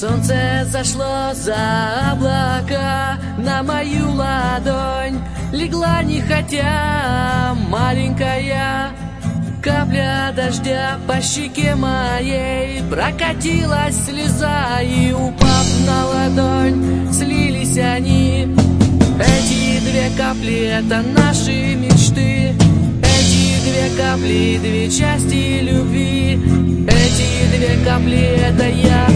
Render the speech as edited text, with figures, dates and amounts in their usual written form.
Солнце зашло за облака, на мою ладонь легла нехотя маленькая капля дождя по щеке моей. Прокатилась слеза, и упав на ладонь, слились они. Эти две капли — это наши мечты. Эти две капли — две части любви. Эти две капли — это я.